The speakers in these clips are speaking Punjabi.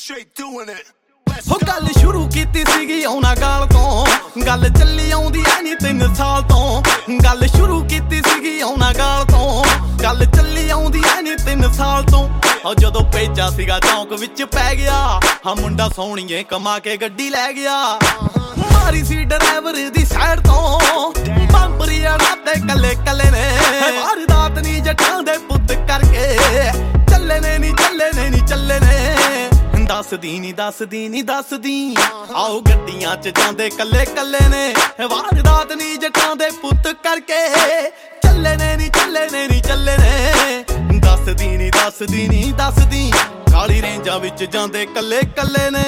ਹੋ ਗੱਲ ਸ਼ੁਰੂ ਕੀਤੀ ਸੀਗੀ ਉਹਨਾਂ ਗਾਲ ਤੋਂ, ਗੱਲ ਚੱਲੀ ਆਉਂਦੀ ਐ ਨੀ 3 ਸਾਲ ਤੋਂ। ਗੱਲ ਸ਼ੁਰੂ ਕੀਤੀ ਸੀਗੀ ਉਹਨਾਂ ਗਾਲ ਤੋਂ, ਗੱਲ ਚੱਲੀ ਆਉਂਦੀ ਐ ਨੀ 3 ਸਾਲ ਤੋਂ। ਜਦੋਂ ਭੇਜਾ ਸੀਗਾ ਚੌਂਕ ਵਿੱਚ ਪੈ ਗਿਆ, ਹਾਂ ਮੁੰਡਾ ਸੋਹਣੀਏ ਕਮਾ ਕੇ ਗੱਡੀ ਲੈ ਗਿਆ। ਮਾਰੀ ਸੀ ਡਰਾਈਵਰ ਦੀ ਸਾਈਡ ਤੋਂ, ਬੰਪਰੀ ਅੜਾਤੇ ਕੱਲੇ ਕੱਲੇ ਨੇ। ਵਾਰਦਾਤ ਨੀ ਜੱਟਾਂ ਦੇ ਪੁੱਤ ਕਰਕੇ, ਚੱਲੇ ਨੇ ਨੀ ਚੱਲੇ ਨੇ ਨੀ ਚੱਲੇ ਨੇ। ਦੱਸਦੀ ਨੀ ਦੱਸਦੀ ਨੀ ਦੱਸਦੀ, ਆਓ ਗੱਡੀਆਂ 'ਚ ਜਾਂਦੇ ਕੱਲੇ ਕੱਲੇ ਨੇ। ਵਾਰਦਾਤ ਨੀ ਜੱਟਾਂ ਦੇ ਪੁੱਤ ਕਰਕੇ, ਚੱਲੇ ਨੇ ਨੀ ਚੱਲੇ ਨੇ ਨੀ ਚੱਲੇ ਨੇ। ਦੱਸਦੀ ਨੀ ਦੱਸਦੀ ਨੀ ਦੱਸਦੀ, ਕਾਲੀ ਰੇਂਜਾਂ ਵਿੱਚ ਜਾਂਦੇ ਕੱਲੇ ਕੱਲੇ ਨੇ।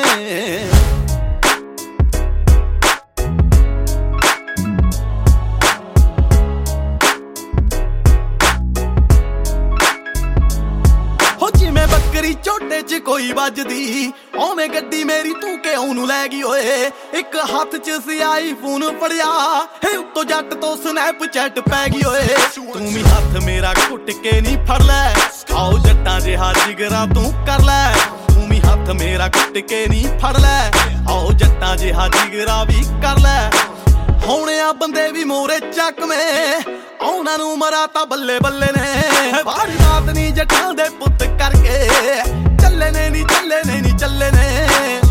ਜਿਵੇਂ ਬੱਕਰੀ ਝੋਟੇ 'ਚ ਕੋਈ ਵੱਜਦੀ, ਓਵੇਂ ਗੱਡੀ ਮੇਰੀ ਤੂੰ ਕਿ ਉਹਨੂੰ ਲੈ ਗਈ ਓਏ। ਇੱਕ ਹੱਥ 'ਚ ਸੀ ਆਈਫੋਨ ਫੜਿਆ, ਹੇ ਉੱਤੋਂ ਜੱਟ ਤੋਂ ਸਨੈਪਚੈਟ ਪੈ ਗਈ ਓਏ। ਤੂੰ ਵੀ ਹੱਥ ਮੇਰਾ ਘੁੱਟ ਕੇ ਨੀ ਫੜ ਲੈ, ਆਓ ਜੱਟਾਂ ਜਿਹਾ ਜਿਗਰਾ ਤੂੰ ਕਰ ਲੈ। ਤੂੰ ਵੀ ਹੱਥ ਮੇਰਾ ਘੁੱਟ ਕੇ ਨੀ ਫੜ ਲੈ, ਆਓ ਜੱਟਾਂ ਜਿਹਾ ਜਿਗਰਾ ਵੀ ਕਰ ਲੈ। ਹੋਣੇ ਆ ਬੰਦੇ ਵੀ ਮੋਰੇ ਚੱਕਵੇਂ, ਉਹਨਾਂ ਨੂੰ ਮਰਾ ਤਾਂ ਬੱਲੇ ਬੱਲੇ ਨੇ। ਵਾਰਦਾਤ ਨੀ ਜੱਟਾਂ ਦੇ ਪੁੱਤ ਕਰਕੇ, ਚੱਲੇ ਨੇ ਨੀ ਚੱਲੇ ਨੇ ਨੀ ਚੱਲੇ ਨੇ।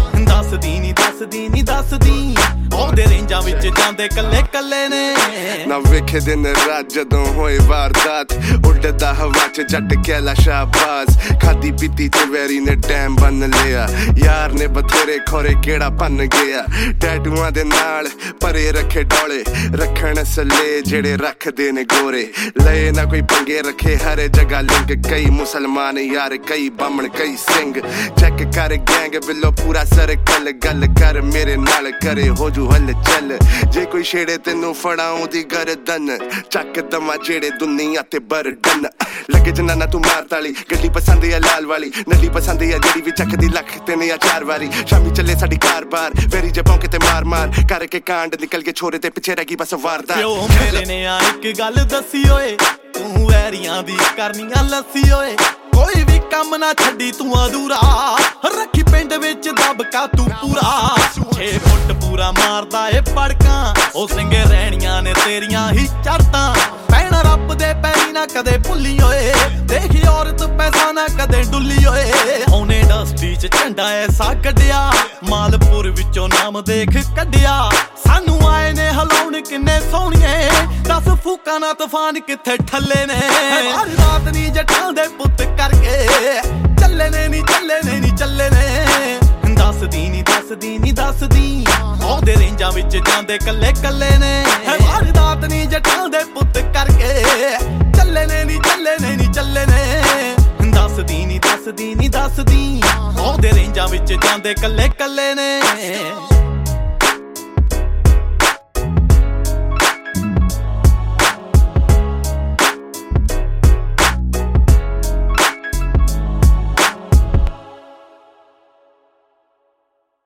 ਦੱਸਦੀ ਨੀ ਦੱਸਦੀ ਨੀ ਦੱਸਦੀ, ਆਉਂਦੇ ਰੇਂਜਾਂ ਵਿੱਚ ਜਾਂਦੇ ਕੱਲੇ ਕੱਲੇ ਨੇ। ਨਾ ਵੇਖੇ ਦਿਨ ਰਾਤ ਜਦੋਂ ਹੋਏ ਵਾਰਦਾਤ, ਉੱਡਦਾ ਹਵਾ 'ਚ ਜੱਟ ਕਹਿਲਾ ਸ਼ਾਬਾਜ਼। ਖਾਦੀ ਪੀਤੀ 'ਚ ਵੈਰੀ ਨੇ ਟਾਈਮ ਬੰਨ ਲਿਆ, ਯਾਰ ਨੇ ਬਥੇਰੇ ਖੋਰੇ ਕਿਹੜਾ ਭੰਨ ਗਿਆ। ਟੈਟੂਆਂ ਦੇ ਨਾਲ ਭਰੇ ਰੱਖੇ ਡੋਲੇ, ਰੱਖਣ ਸੱਲੇ ਜਿਹੜੇ ਰੱਖਦੇ ਨੇ ਗੋਰੇ। ਲਏ ਨਾ ਕੋਈ ਪੰਗੇ ਰੱਖੇ ਹਰ ਜਗ੍ਹਾ ਲਿੰਕ, ਕਈ ਮੁਸਲਮਾਨ ਯਾਰ ਕਈ ਬਾਹਮਣ ਕਈ ਸਿੰਘ। ਚੈੱਕ ਕਰ ਗੈਂਗ ਬਿੱਲੋ ਪੂਰਾ ਸਰਕਲ, ਗੱਲ ਕਰ ਮੇਰੇ ਨਾਲ ਕਰੇ ਹੋ ਜੂ ਹਲ ਚੱਲ। ਜੇ ਕੋਈ ਛੇੜੇ ਤੈਨੂੰ ਫੜਾਉਂ ਦੀ ਗਰਦਨ, ਚੱਕ ਦਮਾ ਜਿਹੜੇ ਦੁਨੀਆ ਤੇ ਬਰਡਨ। ਲੱਗੇ ਜਨਾਨਾ ਤੂੰ ਮਾਰ ਤਾਲੀ, ਗੱਡੀ ਪਸੰਦ ਆ ਲਾਲ ਵਾਲੀ, ਨੱਲੀ ਪਸੰਦ ਆ ਜਿਹੜੀ ਵੀ ਚੱਕਦੀ ਲੱਖ ਤੇ ਨੇ ਆ 4 ਵਾਰੀ। ਸ਼ਾਮੀ ਚੱਲੇ ਸਾਡੀ ਕਾਰ ਬਾਰ, ਵੈਰੀ ਜੇ ਭੌਂਕੇ ਤੇ ਮਾਰ ਮਾਰ ਕਰਕੇ ਕਾਂਡ ਨਿਕਲ ਕੇ ਛੋਰੇ ਤੇ ਪਿੱਛੇ ਰਹਿ ਗਈ ਬਸ ਵਾਰਦਾ। ਪਿਓ ਮੇਰੇ ਨੇ ਆ ਇੱਕ ਗੱਲ ਦੱਸੀ ਓਏ, ਤੂੰ ਵੈਰੀਆਂ ਦੀ ਕਰਨੀਆਂ ਲੱਸੀ ਓਏ। ਕੋਈ ਵੀ ਕੰਮ ਨਾ ਛੱਡੀ ਤੂੰ ਅਧੂਰਾ, ਰੱਖੀ ਪਿੰਡ ਵਿੱਚ ਦਬਕਾ ਤੂੰ ਪੂਰਾ। 6 ਫੁੱਟ ਪੂਰਾ ਮਾਰਦਾ ਏ ਪੜਕਾਂ, ਉਹ ਸਿੰਘੇ ਰਹਿਣੀਆਂ ਨੇ ਤੇਰੀਆਂ ਹੀ ਚੜਤਾਂ। ਭੈਣ ਰੱਬ ਦੇ ਪੈਰੀ ਨਾ ਕਦੇ ਭੁੱਲੀ ਓਏ, ਦੇਖੀ ਔਰਤ ਪੈਸਾ ਨਾ ਕਦੇ ਡੁੱਲੀ ਓਏ। ਉਹਨੇ ਇੰਡਸਟਰੀ 'ਚ ਝੰਡਾ ਐਸਾ ਕੱਢਿਆ, ਮਾਲਪੁਰ ਵਿੱਚੋਂ ਨਾਮ ਦੇਖ ਕੱਢਿਆ। ਸਾਨੂੰ ਆਏ ਨੇ ਹਲਾਉਣ ਕਿੰਨੇ ਸੋਹਣੀਏ, ਦੱਸ ਫੂਕਾਂ ਨਾ ਤੂਫਾਨ ਕਿੱਥੇ ਠੱਲੇ ਨੇ। ਵਾਰਦਾਤ ਨੀ ਜੱਟਾਂ ਦੇ ਪੁੱਤ ਕਰਕੇ, ਚੱਲੇ ਨੇ ਨੀ ਚੱਲੇ ਨੇ ਨੀ ਚੱਲੇ ਨੇ। ਦੱਸਦੀ ਨੀ ਦੱਸਦੀ ਨੀ ਦੱਸਦੀ, ਆਉਂਦੇ ਰੇਂਜਾਂ ਵਿੱਚ ਜਾਂਦੇ ਕੱਲੇ ਕੱਲੇ ਨੇ। ਵਾਰਦਾਤ ਨੀ ਜੱਟਾਂ ਦੇ ਪੁੱਤ ਕਰਕੇ, ਚੱਲੇ ਨੇ ਨੀ ਚੱਲੇ ਨੇ ਨੀ ਚੱਲੇ ਨੇ। ਦੱਸਦੀ ਨੀ ਦੱਸਦੀ ਨੀ ਦੱਸਦੀ, ਆਉਂਦੇ ਰੇਂਜਾਂ ਵਿੱਚ ਜਾਂਦੇ ਕੱਲੇ ਕੱਲੇ ਨੇ।